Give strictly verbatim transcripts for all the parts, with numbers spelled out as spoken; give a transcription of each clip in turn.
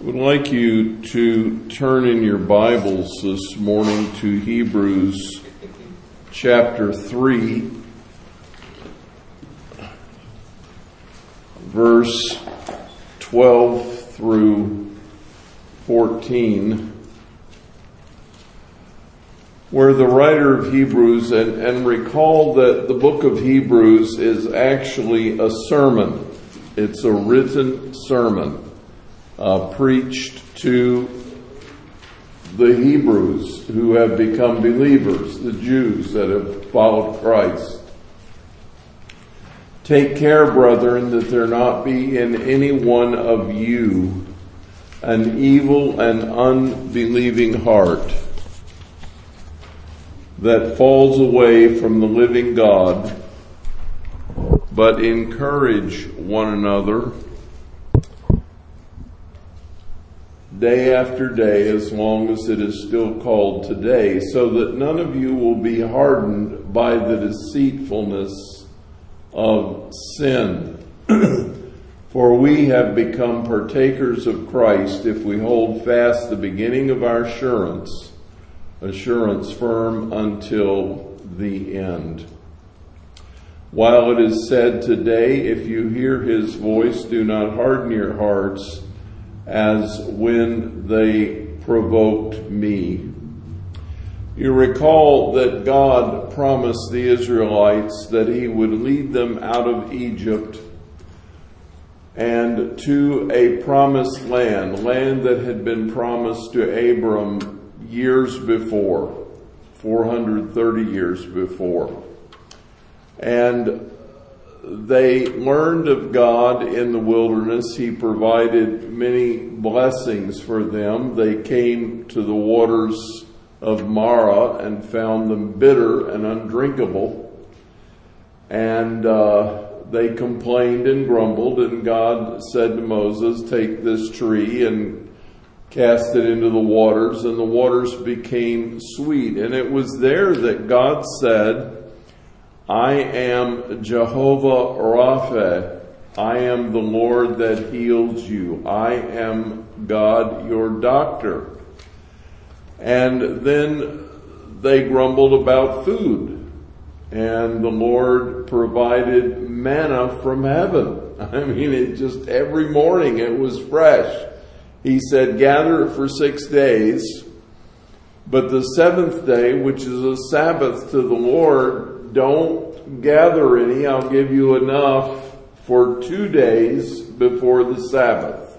I would like you to turn in your Bibles this morning to Hebrews chapter three, verse twelve through fourteen, where the writer of Hebrews, and, and recall that the book of Hebrews is actually a sermon. It's a written sermon. Uh, preached to the Hebrews who have become believers, the Jews that have followed Christ. Take care, brethren, that there not be in any one of you an evil and unbelieving heart that falls away from the living God, but encourage one another day after day, as long as it is still called today, so that none of you will be hardened by the deceitfulness of sin. For we have become partakers of Christ if we hold fast the beginning of our assurance, assurance firm until the end. While it is said today, if you hear his voice, do not harden your hearts, as when they provoked me. You recall that God promised the Israelites that he would lead them out of Egypt and to a promised land, land that had been promised to Abram years before, four hundred thirty years before. And they learned of God in the wilderness. He provided many blessings for them. They came to the waters of Marah and found them bitter and undrinkable. And uh, they complained and grumbled, and God said to Moses, take this tree and cast it into the waters, and the waters became sweet. And it was there that God said, I am Jehovah Rapha. I am the Lord that heals you. I am God, your doctor. And then they grumbled about food. And the Lord provided manna from heaven. I mean, it just every morning it was fresh. He said, gather it for six days. But the seventh day, which is a Sabbath to the Lord, don't gather any. I'll give you enough for two days before the Sabbath.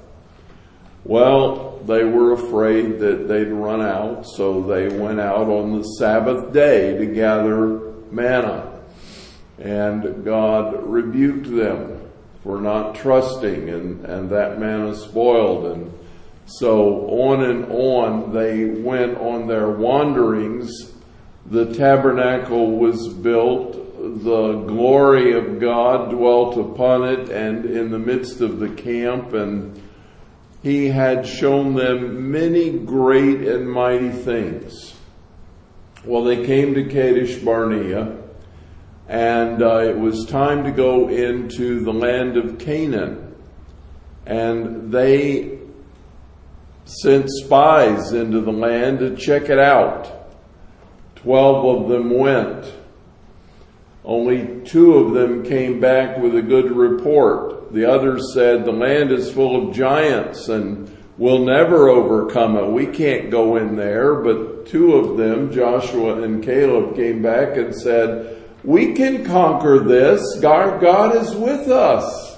Well, they were afraid that they'd run out, so they went out on the Sabbath day to gather manna. And God rebuked them for not trusting, and, and that manna spoiled. And so on and on they went on their wanderings. The tabernacle was built. The glory of God dwelt upon it and in the midst of the camp. And he had shown them many great and mighty things. Well, they came to Kadesh Barnea, and uh, it was time to go into the land of Canaan. And they sent spies into the land to check it out. Twelve of them went. Only two of them came back with a good report. The others said, the land is full of giants and we'll never overcome it. We can't go in there. But two of them, Joshua and Caleb, came back and said, we can conquer this. Our God is with us.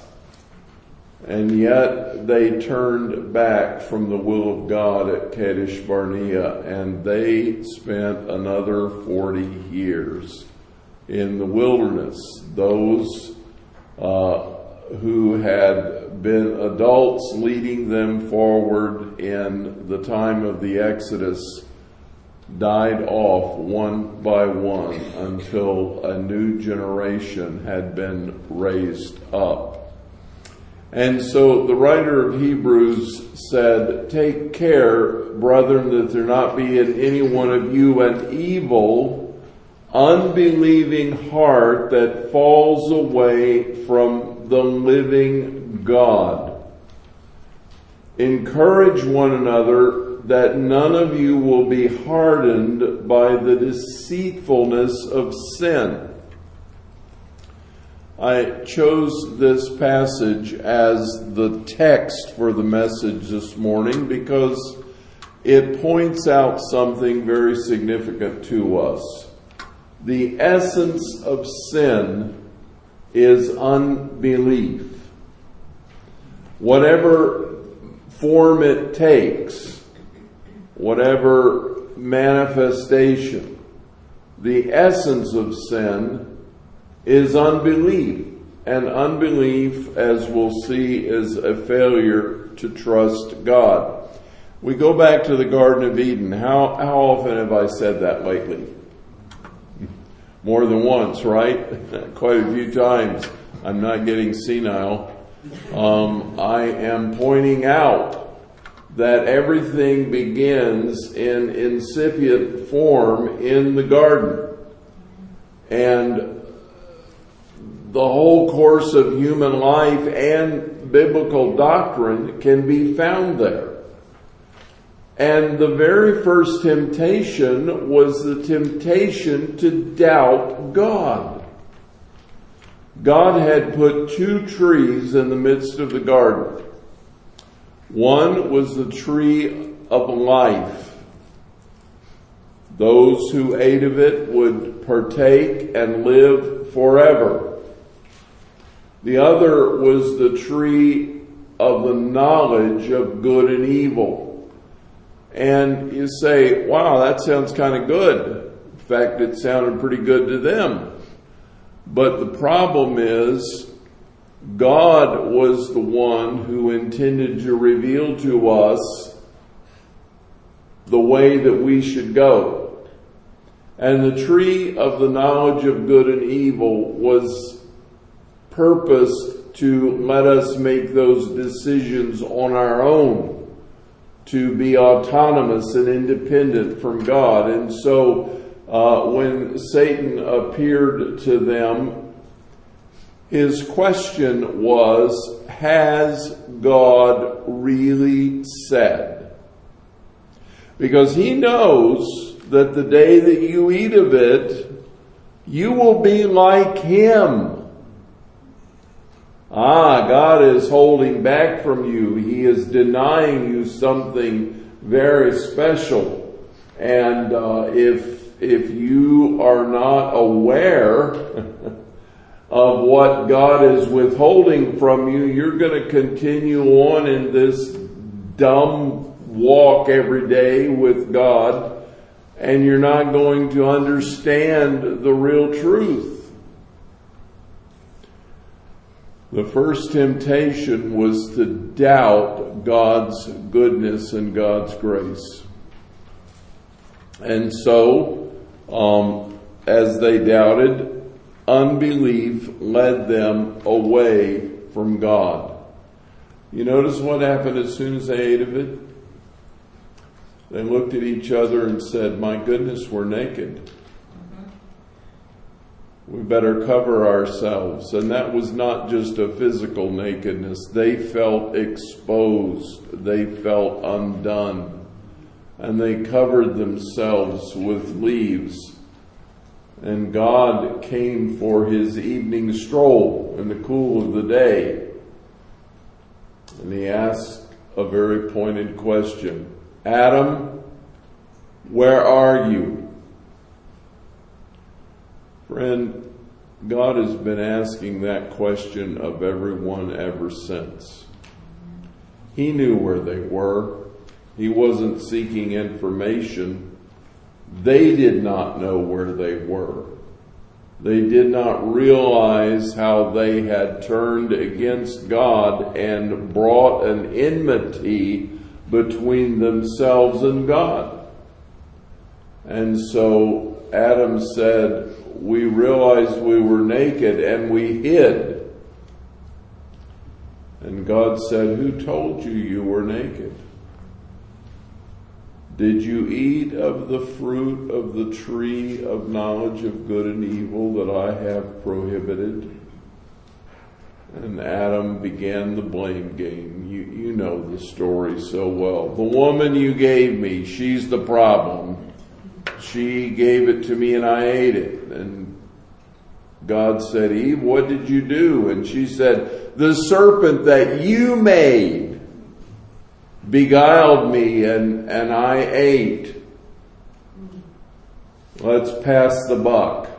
And yet they turned back from the will of God at Kadesh Barnea, and they spent another forty years in the wilderness. Those uh, who had been adults leading them forward in the time of the Exodus died off one by one until a new generation had been raised up. And so the writer of Hebrews said, take care, brethren, that there not be in any one of you an evil, unbelieving heart that falls away from the living God. encourage one another that none of you will be hardened by the deceitfulness of sin. I chose this passage as the text for the message this morning because it points out something very significant to us. The essence of sin is unbelief. Whatever form it takes, whatever manifestation, the essence of sin is unbelief. And unbelief, as we'll see, is a failure to trust God. We go back to the Garden of Eden. How, how often have I said that lately? More than once, right? Quite a few times. I'm not getting senile. Um, I am pointing out that everything begins in incipient form in the garden. And the whole course of human life and biblical doctrine can be found there. And the very first temptation was the temptation to doubt God. God had put two trees in the midst of the garden. One was the tree of life. Those who ate of it would partake and live forever. The other was the tree of the knowledge of good and evil. And you say, wow, that sounds kind of good. In fact, it sounded pretty good to them. But the problem is, God was the one who intended to reveal to us the way that we should go. And the tree of the knowledge of good and evil was purposed to let us make those decisions on our own, to be autonomous and independent from God. And so uh, when Satan appeared to them, his question was, has God really said? Because he knows that the day that you eat of it, you will be like him. Ah, God is holding back from you. He is denying you something very special. And uh, if if you are not aware of what God is withholding from you, you're going to continue on in this dumb walk every day with God, and you're not going to understand the real truth. The first temptation was to doubt God's goodness and God's grace. And so, um, as they doubted, unbelief led them away from God. You notice what happened as soon as they ate of it? They looked at each other and said, my goodness, we're naked. We better cover ourselves. And that was not just a physical nakedness. They felt exposed. They felt undone. And they covered themselves with leaves. And God came for his evening stroll in the cool of the day. And he asked a very pointed question. Adam, where are you? Friend, God has been asking that question of everyone ever since. He knew where they were. He wasn't seeking information. They did not know where they were. They did not realize how they had turned against God and brought an enmity between themselves and God. And so Adam said, we realized we were naked and we hid. And God said, who told you you were naked? Did you eat of the fruit of the tree of knowledge of good and evil that I have prohibited? And Adam began the blame game. You, you know the story so well. The woman you gave me, she's the problem. She gave it to me and I ate it. And God said, Eve, what did you do? And she said, the serpent that you made beguiled me and, and I ate. Let's pass the buck.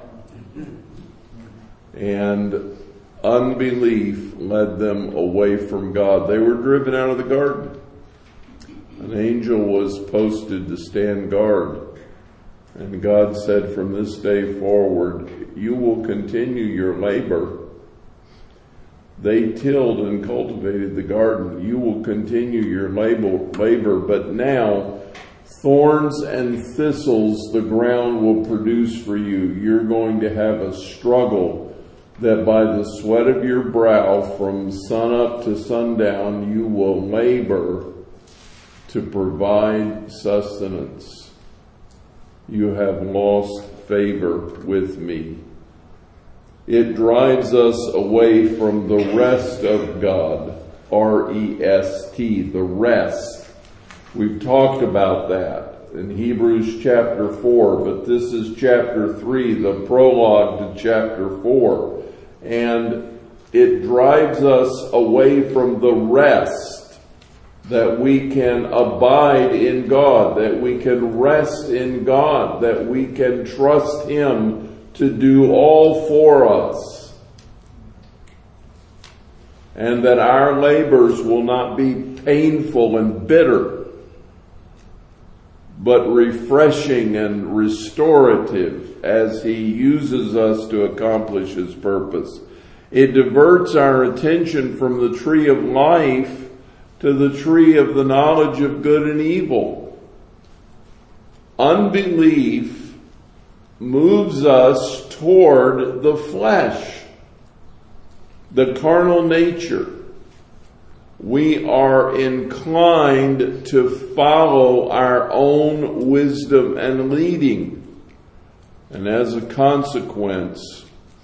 And unbelief led them away from God. They were driven out of the garden. An angel was posted to stand guard. And God said, from this day forward, you will continue your labor. They tilled and cultivated the garden. You will continue your labor, but now thorns and thistles the ground will produce for you. You're going to have a struggle that by the sweat of your brow from sun up to sundown you will labor to provide sustenance. You have lost favor with me. It drives us away from the rest of God. R E S T, the rest. We've talked about that in Hebrews chapter four, but this is chapter three, the prologue to chapter four. And it drives us away from the rest, that we can abide in God, that we can rest in God, that we can trust Him to do all for us. And that our labors will not be painful and bitter, but refreshing and restorative as He uses us to accomplish His purpose. It diverts our attention from the tree of life to the tree of the knowledge of good and evil. Unbelief moves us toward the flesh, the carnal nature. We are inclined to follow our own wisdom and leading. And as a consequence,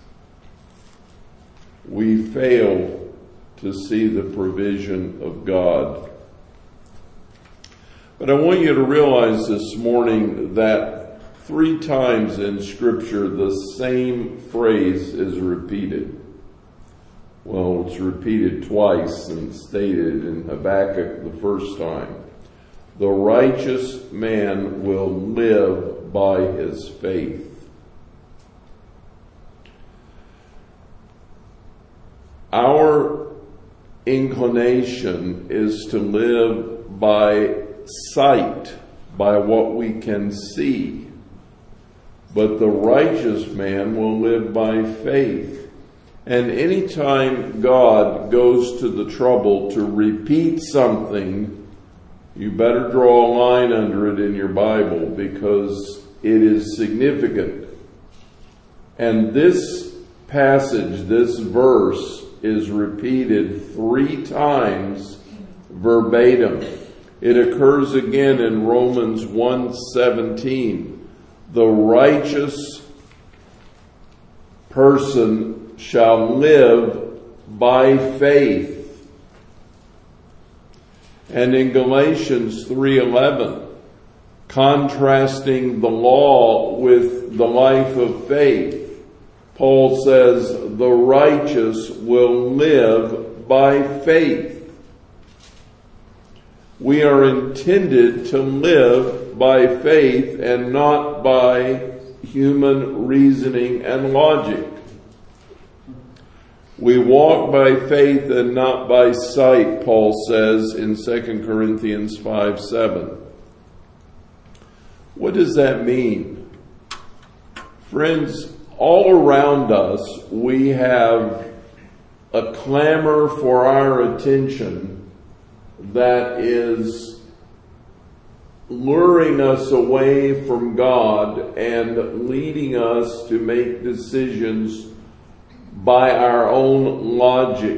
we fail to see the provision of God. But I want you to realize this morning that three times in Scripture the same phrase is repeated. Well, it's repeated twice and stated in Habakkuk the first time. The righteous man will live by his faith. Our inclination is to live by sight, by what we can see. But the righteous man will live by faith. And anytime God goes to the trouble to repeat something, you better draw a line under it in your Bible because it is significant. And this passage, this verse, is repeated three times verbatim. It occurs again in Romans one seventeen. The righteous person shall live by faith. And in Galatians three eleven, contrasting the law with the life of faith, Paul says, the righteous will live by faith. We are intended to live by faith and not by human reasoning and logic. We walk by faith and not by sight, Paul says in Second Corinthians five seven. What does that mean? Friends, all around us we have a clamor for our attention that is luring us away from God and leading us to make decisions by our own logic.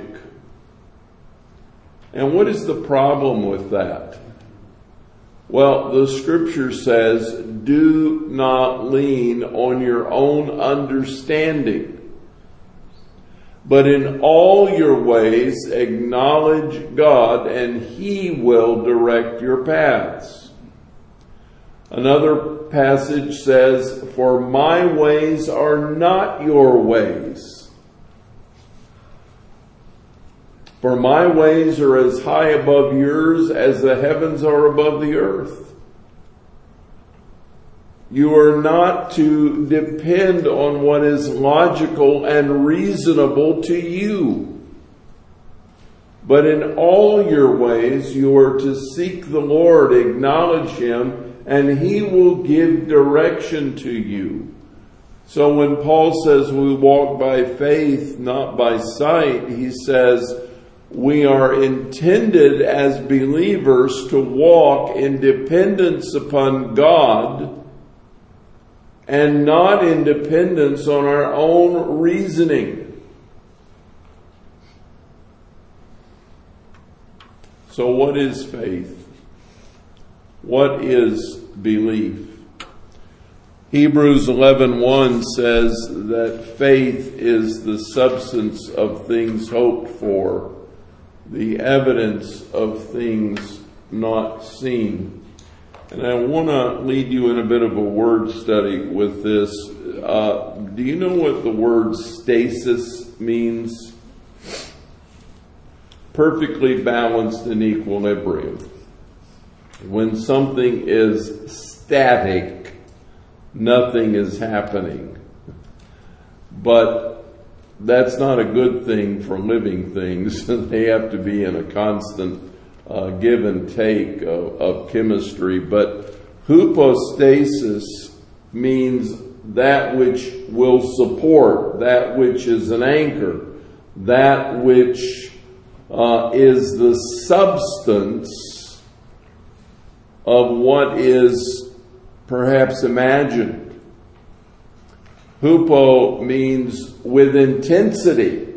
And what is the problem with that? Well, the Scripture says, do not lean on your own understanding, But in all your ways acknowledge God, and He will direct your paths. Another passage says, for my ways are not your ways. For my ways are as high above yours as the heavens are above the earth. You are not to depend on what is logical and reasonable to you. But in all your ways you are to seek the Lord, acknowledge Him, and He will give direction to you. So when Paul says we walk by faith, not by sight, he says we are intended as believers to walk in dependence upon God and not in dependence on our own reasoning. So what is faith? What is belief? Hebrews eleven one says that faith is the substance of things hoped for, the evidence of things not seen. And I want to lead you in a bit of a word study with this. Uh, do you know what the word stasis means? Perfectly balanced in equilibrium. When something is static, nothing is happening. But that's not a good thing for living things. They have to be in a constant uh, give and take of, of chemistry. But hypostasis means that which will support, that which is an anchor, that which uh, is the substance of what is perhaps imagined. Hupo means with intensity.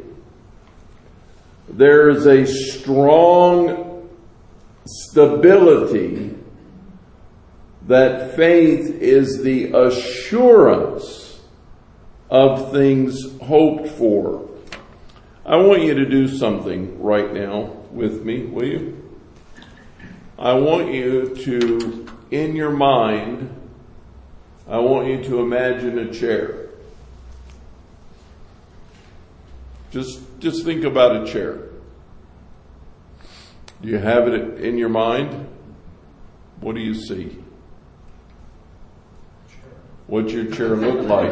There is a strong stability that faith is the assurance of things hoped for. I want you to do something right now with me, will you? I want you to, in your mind, I want you to imagine a chair. Just, just think about a chair. Do you have it in your mind? What do you see? What's your chair look like?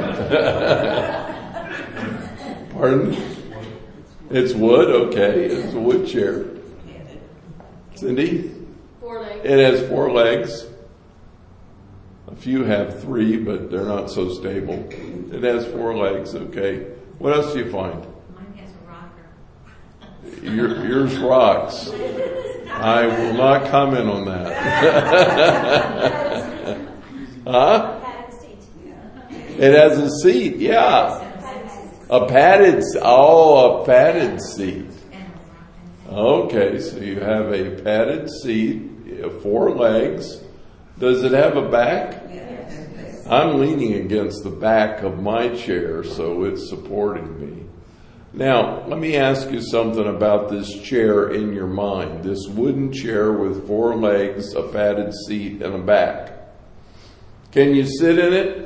Pardon? It's wood? Okay, it's a wood chair. Cindy? Four legs. It has four legs. A few have three, but they're not so stable. It has four legs, okay. What else do you find? Mine has a rocker. Your, yours rocks. I will not comment on that. Huh? It has a seat, yeah. A padded, oh, a padded seat. Okay, so you have a padded seat, four legs. Does it have a back? I'm leaning against the back of my chair, so it's supporting me. Now, let me ask you something about this chair in your mind. This wooden chair with four legs, a padded seat, and a back. Can you sit in it?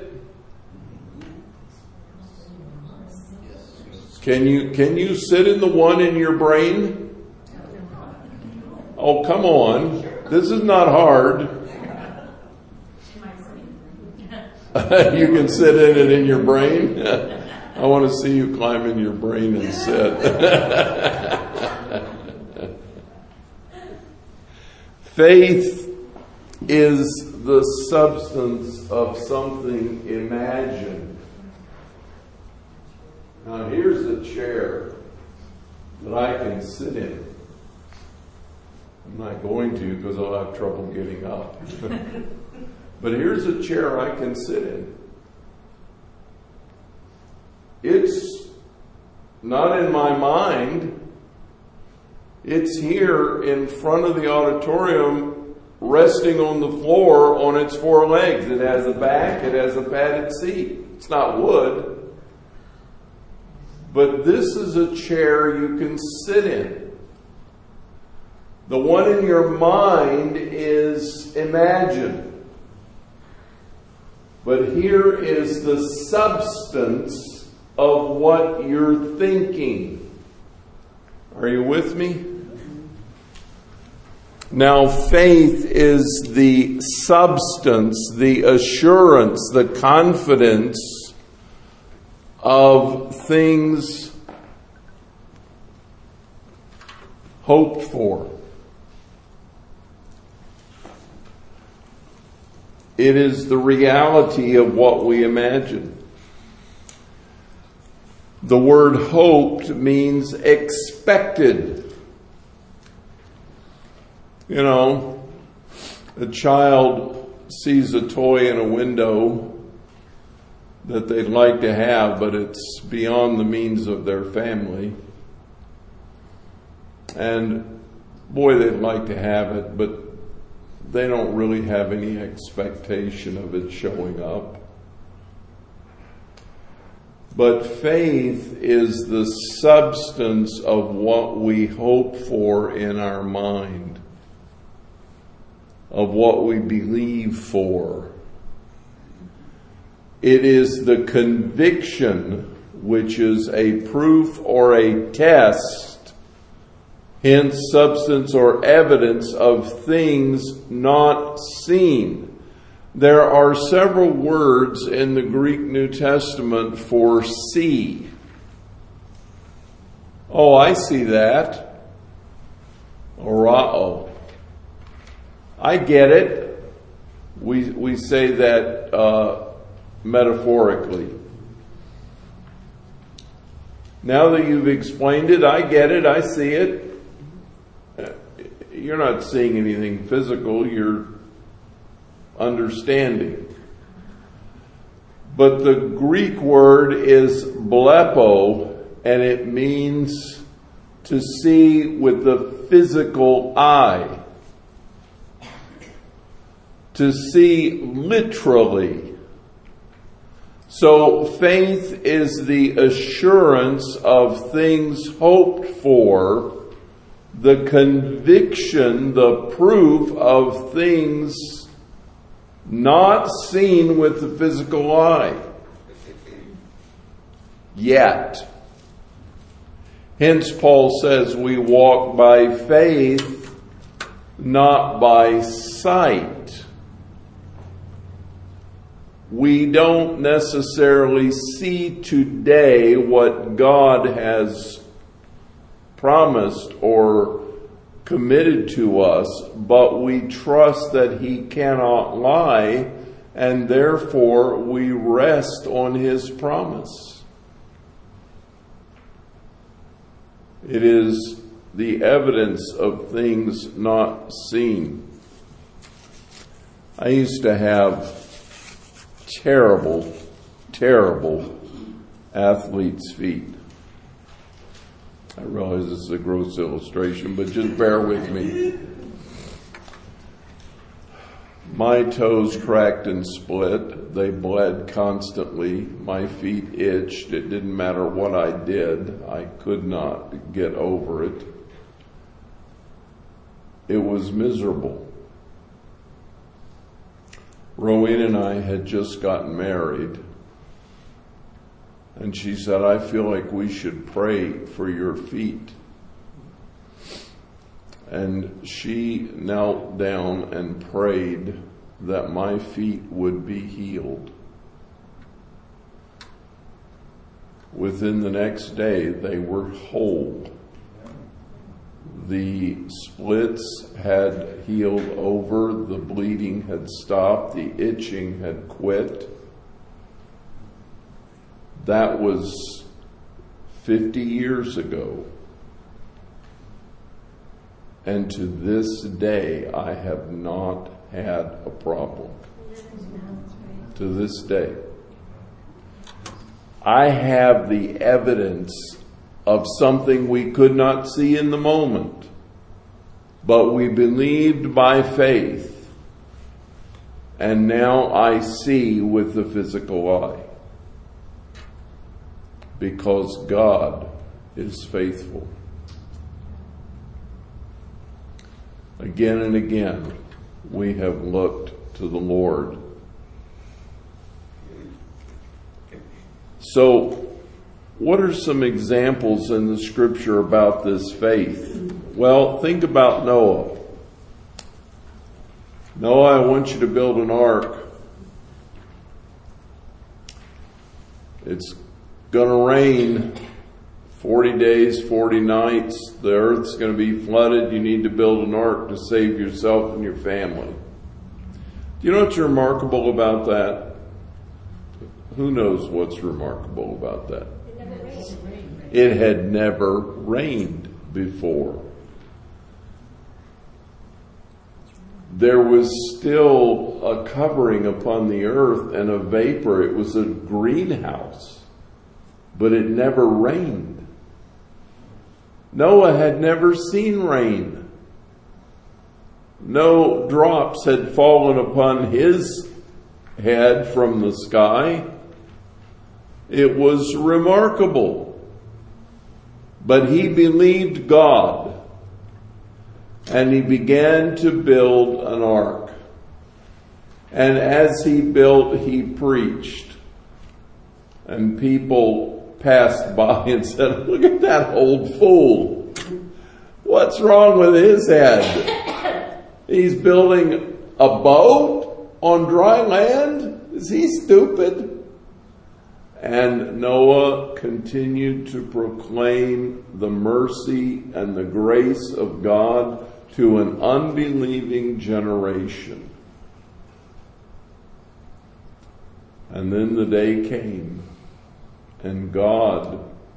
Can you, can you sit in the one in your brain? Oh, come on. This is not hard. You can sit in it in your brain? I want to see you climb in your brain and sit. Faith is the substance of something imagined. Now here's a chair that I can sit in. I'm not going to because I'll have trouble getting up. But here's a chair I can sit in. It's not in my mind. It's here in front of the auditorium, resting on the floor on its four legs. It has a back, it has a padded seat. It's not wood. but this is a chair you can sit in. The one in your mind is imagined. But here is the substance of what you're thinking. Are you with me? Now, faith is the substance, the assurance, the confidence of things hoped for. It is the reality of what we imagine. The word hoped means expected. You know, a child sees a toy in a window that they'd like to have, but it's beyond the means of their family. And boy, they'd like to have it, but they don't really have any expectation of it showing up. But faith is the substance of what we hope for in our mind, of what we believe for. It is the conviction, which is a proof or a test, hence substance or evidence of things not seen. There are several words in the Greek New Testament for see. Oh, I see that. Orao. I get it. We we say that uh, metaphorically. Now that you've explained it, I get it. I see it. You're not seeing anything physical. You're understanding. But the Greek word is blepo, and it means to see with the physical eye. To see literally. So faith is the assurance of things hoped for, the conviction, the proof of things not seen with the physical eye yet. Hence Paul says we walk by faith, not by sight. We don't necessarily see today what God has promised or committed to us, but we trust that He cannot lie, and therefore we rest on His promise. It is the evidence of things not seen. I used to have terrible, terrible athlete's feet. I realize this is a gross illustration, but just bear with me. My toes cracked and split. They bled constantly. My feet itched. It didn't matter what I did. I could not get over it. It was miserable. Rowena and I had just gotten married. And she said, I feel like we should pray for your feet. And she knelt down and prayed that my feet would be healed. Within the next day, they were whole. The splits had healed over, the bleeding had stopped, the itching had quit. That was fifty years ago. And to this day, I have not had a problem. To this day. I have the evidence of something we could not see in the moment, but we believed by faith, and now I see with the physical eye. because God is faithful. Again and again, we have looked to the Lord. So, what are some examples in the scripture about this faith? Well, think about Noah. Noah, I want you to build an ark. It's going to rain forty days, forty nights. The earth's going to be flooded. You need to build an ark to save yourself and your family. Do you know what's remarkable about that? Who knows what's remarkable about that? It never rained. It had never rained before. There was still a covering upon the earth and a vapor. It was a greenhouse, but it never rained. Noah had never seen rain. No drops had fallen upon his head from the sky. It was remarkable. But he believed God. And he began to build an ark. And as he built, he preached. And people passed by and said, "Look at that old fool. What's wrong with his head? He's building a boat on dry land? Is he stupid?" And Noah continued to proclaim the mercy and the grace of God to an unbelieving generation. And then the day came, and God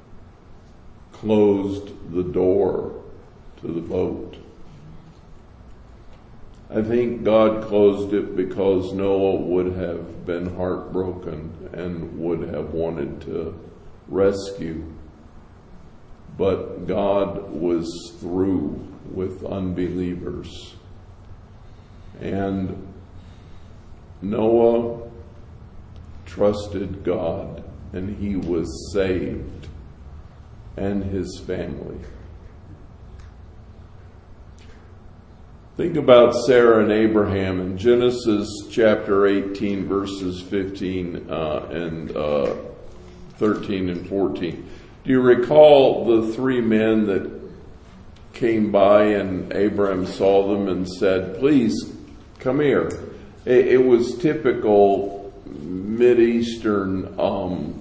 closed the door to the boat. I think God closed it because Noah would have been heartbroken and would have wanted to rescue. But God was through with unbelievers. And Noah trusted God, and he was saved, and his family. Think about Sarah and Abraham in Genesis chapter eighteen, verses fifteen uh, and uh, thirteen and fourteen. Do you recall the three men that came by and Abraham saw them and said, "Please, come here"? It, it was typical Mideastern um,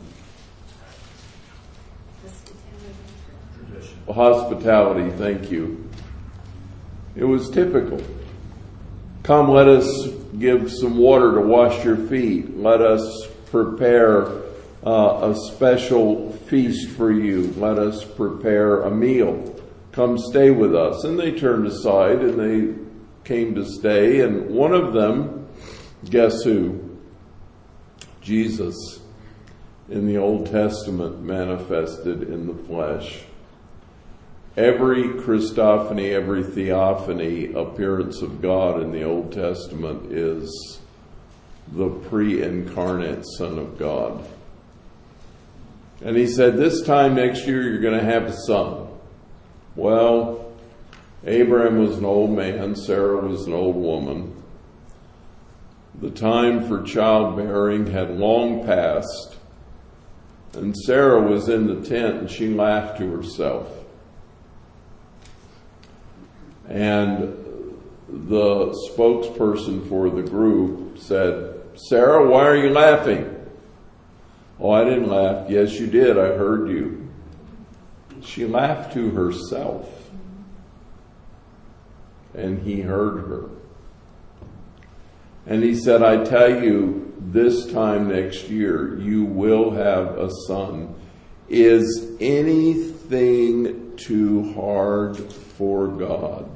hospitality, thank you. It was typical. "Come, let us give some water to wash your feet. Let us prepare uh, a special feast for you. Let us prepare a meal. Come stay with us." And they turned aside and they came to stay. And one of them, guess who? Jesus, in the Old Testament, manifested in the flesh. Every Christophany, every theophany appearance of God in the Old Testament is the pre-incarnate Son of God. And he said, "This time next year you're going to have a son." Well, Abraham was an old man, Sarah was an old woman. The time for childbearing had long passed, and Sarah was in the tent and she laughed to herself. And the spokesperson for the group said, "Sarah, why are you laughing?" "Oh, I didn't laugh." "Yes, you did. I heard you." She laughed to herself. And he heard her. And he said, "I tell you, this time next year, you will have a son. Is anything too hard for God?"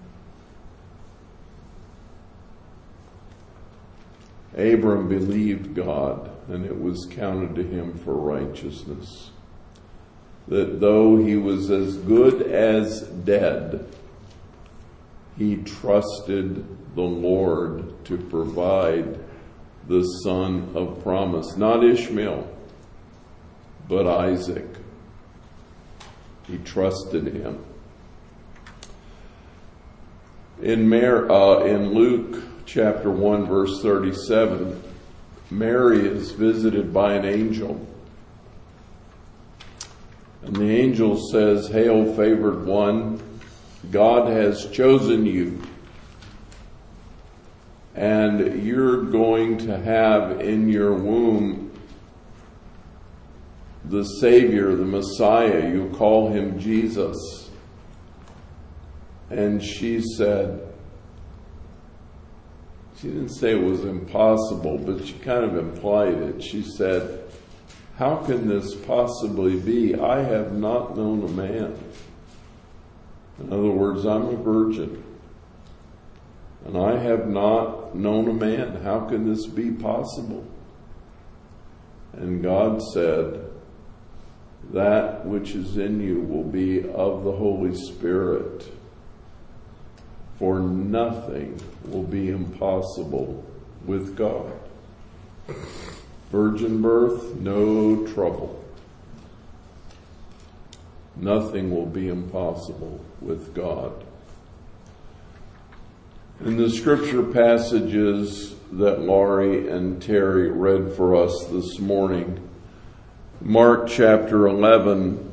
Abram believed God, and it was counted to him for righteousness. That though he was as good as dead, he trusted the Lord to provide the son of promise. Not Ishmael, but Isaac. He trusted him. In, Mar- uh, in Luke chapter one, verse thirty-seven, Mary is visited by an angel. And the angel says, "Hail, favored one, God has chosen you. And you're going to have in your womb the Savior, the Messiah. You call him Jesus." And she said, she didn't say it was impossible, but she kind of implied it. She said, "How can this possibly be? I have not known a man." In other words, I'm a virgin, and I have not known a man. How can this be possible? And God said, "That which is in you will be of the Holy Spirit, for nothing will be impossible with God." Virgin birth, no trouble. Nothing will be impossible with God. In the scripture passages that Laurie and Terry read for us this morning, Mark chapter eleven,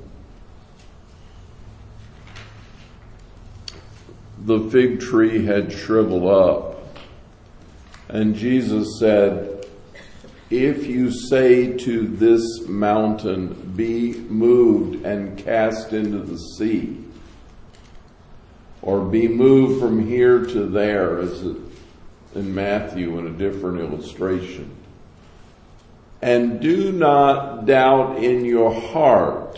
the fig tree had shriveled up, and Jesus said, "If you say to this mountain, be moved and cast into the sea, or be moved from here to there," as in Matthew in a different illustration, "and do not doubt in your heart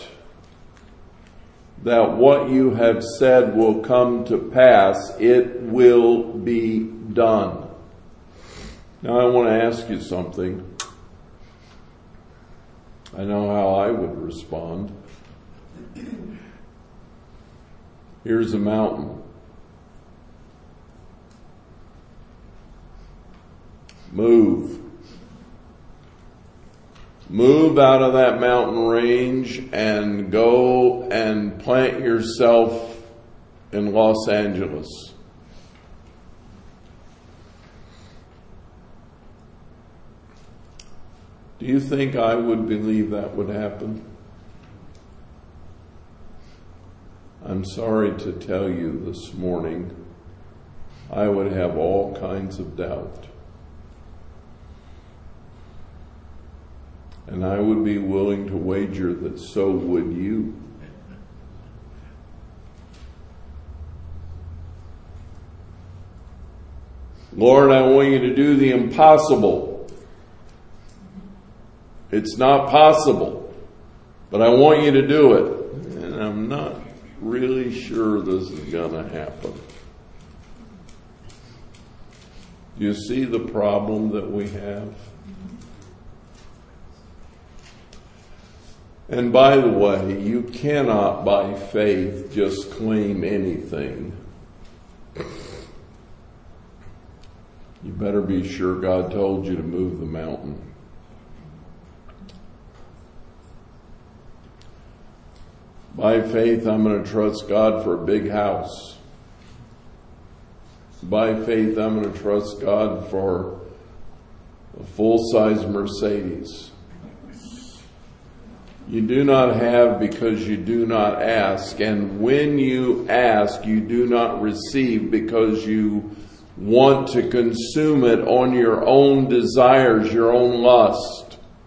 that what you have said will come to pass, it will be done." Now I want to ask you something. I know how I would respond. Here's a mountain. Move. Move out of that mountain range and go and plant yourself in Los Angeles. Do you think I would believe that would happen? I'm sorry to tell you this morning, I would have all kinds of doubt. And I would be willing to wager that so would you. Lord, I want you to do the impossible. It's not possible, but I want you to do it. And I'm not really sure this is going to happen. Do you see the problem that we have? And by the way, you cannot by faith just claim anything. You better be sure God told you to move the mountain. By faith, I'm going to trust God for a big house. By faith, I'm going to trust God for a full-size Mercedes. You do not have because you do not ask. And when you ask, you do not receive because you want to consume it on your own desires, your own lust.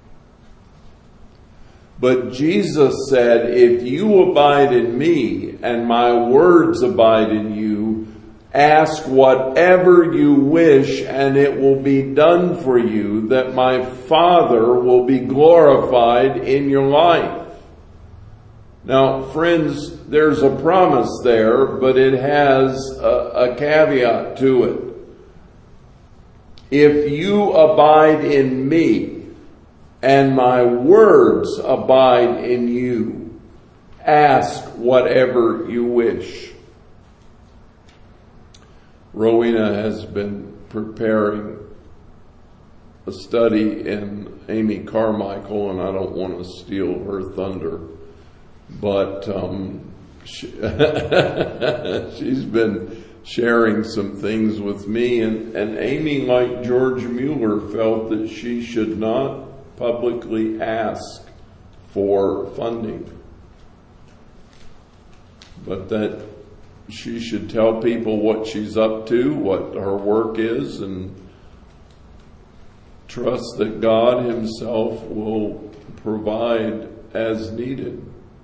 But Jesus said, if you abide in me and my words abide in you, ask whatever you wish and it will be done for you, that my Father will be glorified in your life. Now, friends, there's a promise there, but it has a, a caveat to it. If you abide in me, and my words abide in you, ask whatever you wish. Rowena has been preparing a study in Amy Carmichael, and I don't want to steal her thunder, but um, she, she's been sharing some things with me, and, and Amy, like George Mueller, felt that she should not publicly ask for funding, but that she should tell people what she's up to, what her work is, and trust that God Himself will provide as needed.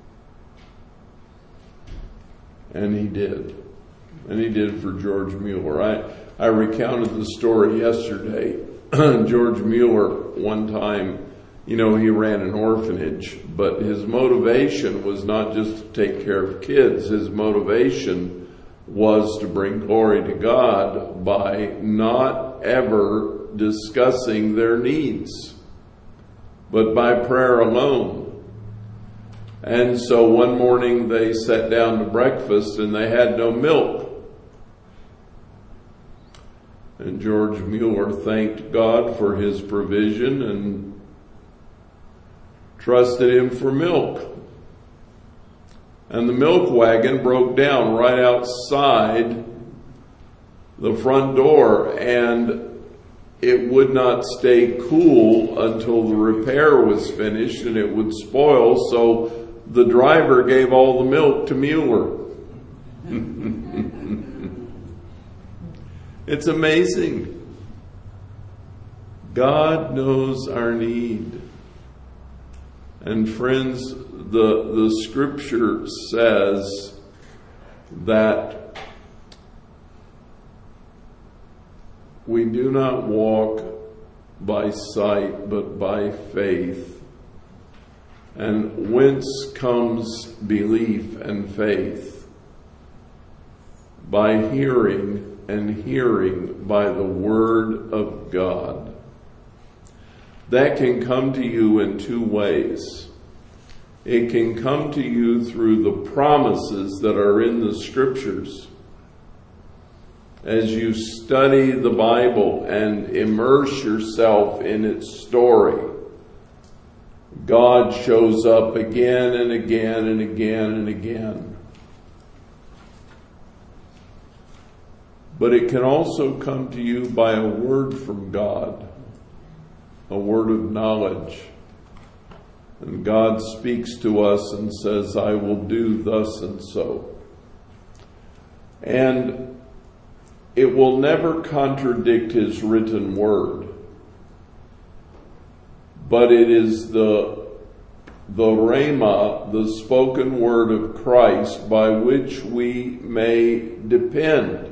And He did. And He did for George Mueller. I, I recounted the story yesterday. George Mueller, one time, you know, he ran an orphanage, but his motivation was not just to take care of kids. His motivation was to bring glory to God by not ever discussing their needs, but by prayer alone. And so one morning they sat down to breakfast and they had no milk. And George Mueller thanked God for His provision and trusted Him for milk. And the milk wagon broke down right outside the front door, and it would not stay cool until the repair was finished, and it would spoil, so the driver gave all the milk to Mueller. It's amazing. God knows our need. And friends, the, the scripture says that we do not walk by sight, but by faith. And whence comes belief and faith? By hearing, and hearing by the Word of God. That can come to you in two ways. It can come to you through the promises that are in the Scriptures. As you study the Bible and immerse yourself in its story, God shows up again and again and again and again. But it can also come to you by a word from God, a word of knowledge. And God speaks to us and says, I will do thus and so. And it will never contradict His written word. But it is the, the rhema, the spoken word of Christ, by which we may depend.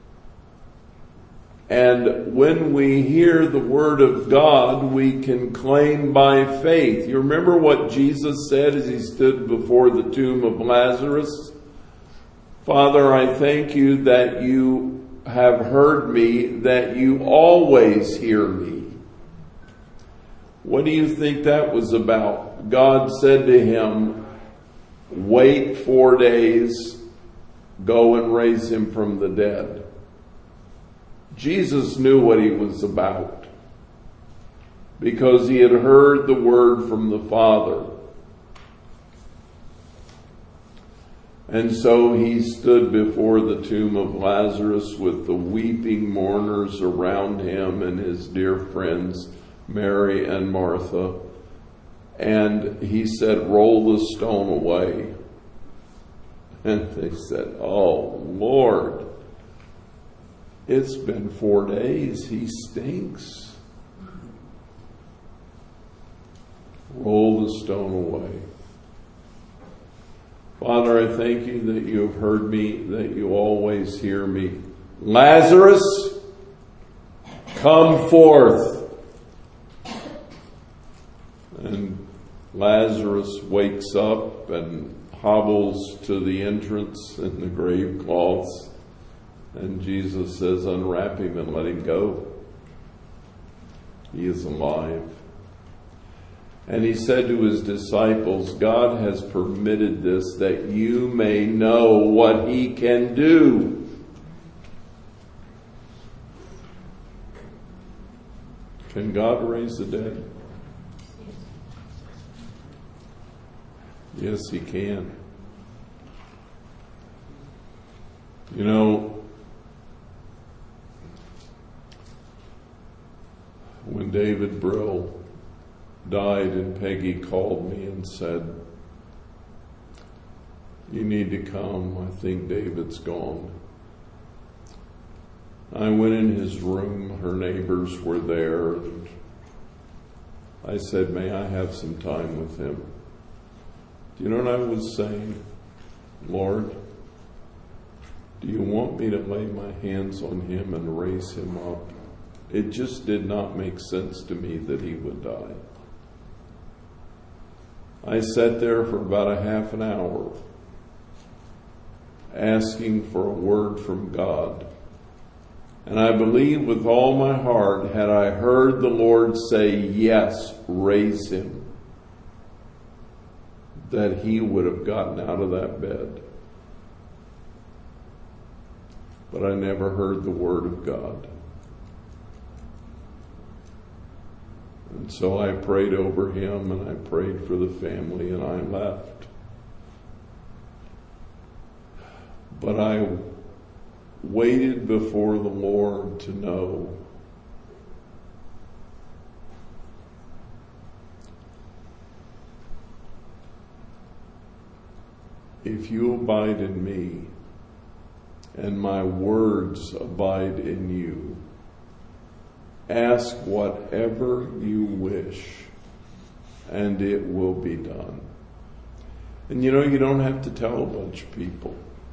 And when we hear the word of God, we can claim by faith. You remember what Jesus said as He stood before the tomb of Lazarus? Father, I thank You that You have heard me, that You always hear me. What do you think that was about? God said to him, wait four days, go and raise him from the dead. Jesus knew what He was about because He had heard the word from the Father. And so He stood before the tomb of Lazarus with the weeping mourners around Him and His dear friends, Mary and Martha. And He said, roll the stone away. And they said, oh, Lord, it's been four days. He stinks. Roll the stone away. Father, I thank You that You have heard me, that You always hear me. Lazarus, come forth. And Lazarus wakes up and hobbles to the entrance in the grave cloths. And Jesus says, unwrap him and let him go. He is alive. And He said to His disciples, God has permitted this that you may know what He can do. Can God raise the dead? Yes, He can. You know, when David Brill died and Peggy called me and said, "You need to come, I think David's gone." I went in his room, her neighbors were there, and I said, "May I have some time with him?" Do you know what I was saying? "Lord, do you want me to lay my hands on him and raise him up?" It just did not make sense to me that he would die. I sat there for about a half an hour asking for a word from God. And I believe with all my heart, had I heard the Lord say, "Yes, raise him," that he would have gotten out of that bed. But I never heard the word of God. And so I prayed over him and I prayed for the family and I left. But I waited before the Lord to know if you abide in me and my words abide in you, ask whatever you wish and it will be done. And you know, you don't have to tell a bunch of people.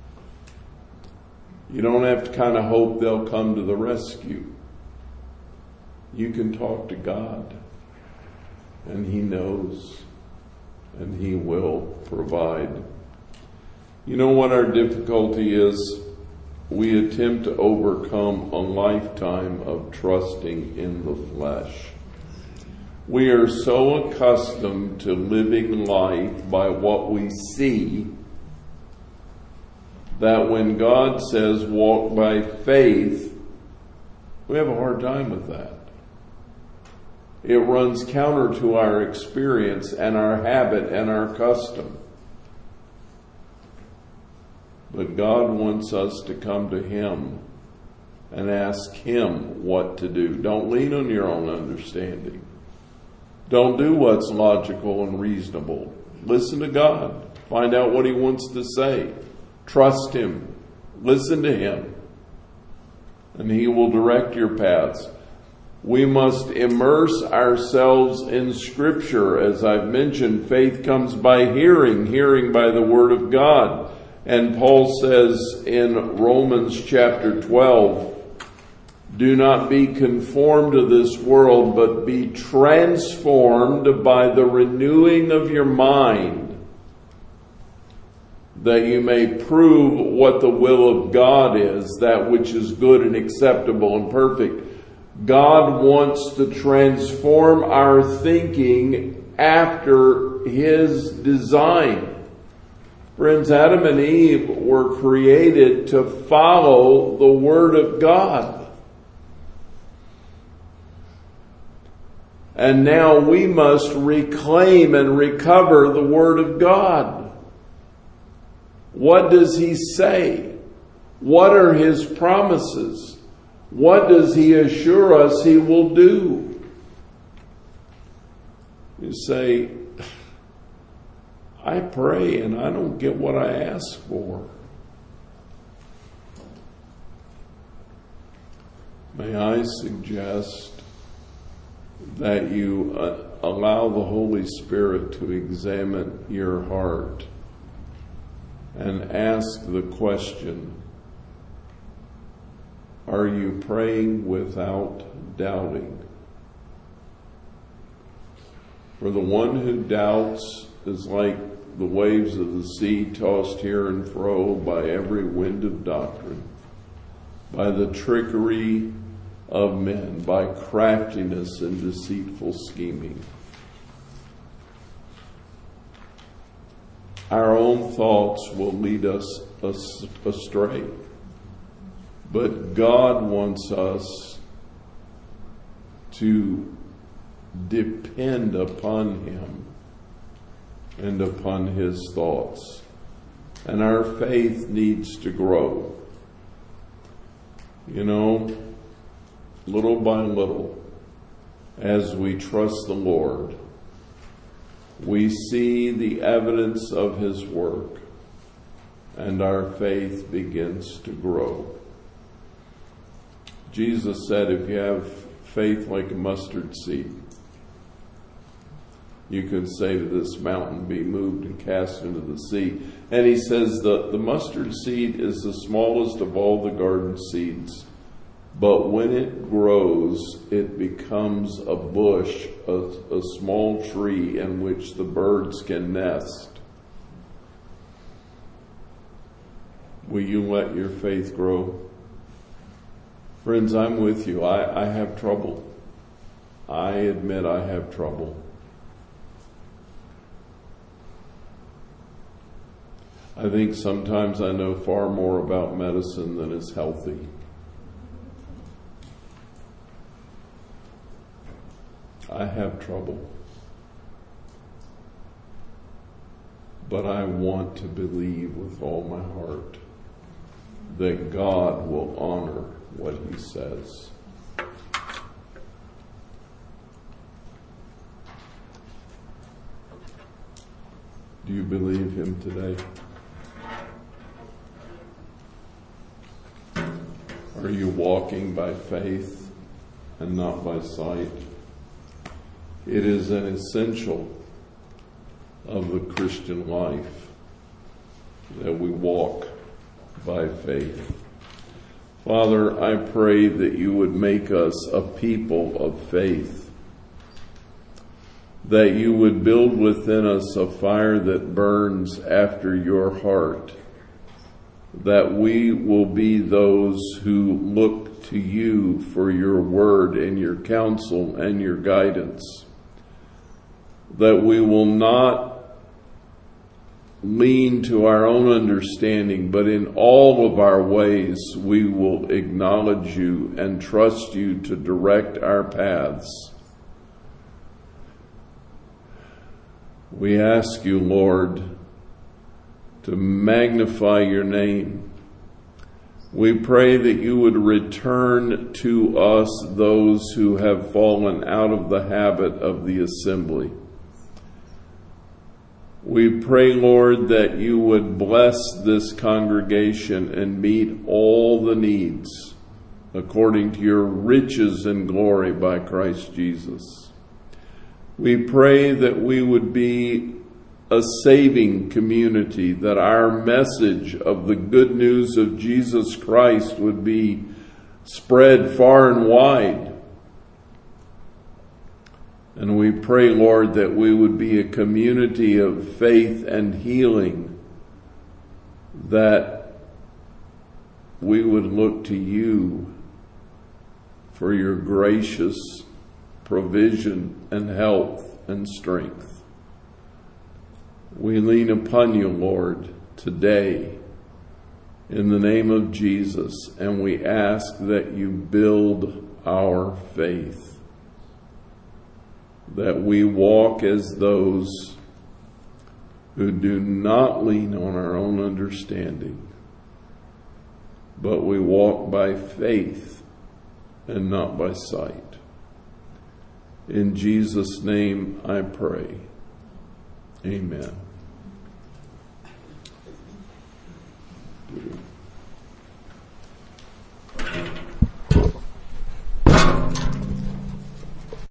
You don't have to kind of hope they'll come to the rescue. You can talk to God, and He knows, and He will provide. You know what our difficulty is? We attempt to overcome a lifetime of trusting in the flesh. We are so accustomed to living life by what we see that when God says walk by faith, we have a hard time with that. It runs counter to our experience and our habit and our custom. But God wants us to come to Him and ask Him what to do. Don't lean on your own understanding. Don't do what's logical and reasonable. Listen to God. Find out what He wants to say. Trust Him. Listen to Him. And He will direct your paths. We must immerse ourselves in Scripture. As I've mentioned, faith comes by hearing, hearing by the Word of God. And Paul says in Romans chapter twelve, "Do not be conformed to this world, but be transformed by the renewing of your mind, that you may prove what the will of God is, that which is good and acceptable and perfect." God wants to transform our thinking after His design. Friends, Adam and Eve were created to follow the Word of God. And now we must reclaim and recover the Word of God. What does He say? What are His promises? What does He assure us He will do? You say, "I pray and I don't get what I ask for." May I suggest that you uh, allow the Holy Spirit to examine your heart and ask the question, are you praying without doubting? For the one who doubts is like the waves of the sea, tossed here and fro by every wind of doctrine, by the trickery of men, by craftiness and deceitful scheming. Our own thoughts will lead us astray, but God wants us to depend upon Him and upon His thoughts. And our faith needs to grow. You know, little by little, as we trust the Lord, we see the evidence of His work, and our faith begins to grow. Jesus said, if you have faith like a mustard seed, you could say to this mountain, be moved and cast into the sea. And He says the, the mustard seed is the smallest of all the garden seeds. But when it grows, it becomes a bush, a, a small tree in which the birds can nest. Will you let your faith grow? Friends, I'm with you. I, I have trouble. I admit I have trouble. I think sometimes I know far more about medicine than is healthy. I have trouble. But I want to believe with all my heart that God will honor what He says. Do you believe Him today? Are you walking by faith and not by sight? It is an essential of the Christian life that we walk by faith. Father, I pray that you would make us a people of faith, that you would build within us a fire that burns after your heart, that we will be those who look to you for your word and your counsel and your guidance, that we will not lean to our own understanding, but in all of our ways we will acknowledge you and trust you to direct our paths. We ask you, Lord, to magnify your name. We pray that you would return to us those who have fallen out of the habit of the assembly. We pray, Lord, that you would bless this congregation and meet all the needs according to your riches and glory by Christ Jesus. We pray that we would be a saving community, that our message of the good news of Jesus Christ would be spread far and wide. And we pray, Lord, that we would be a community of faith and healing, that we would look to you for your gracious provision and health and strength. We lean upon you, Lord, today in the name of Jesus, and we ask that you build our faith, that we walk as those who do not lean on our own understanding, but we walk by faith and not by sight. In Jesus' name I pray. Amen.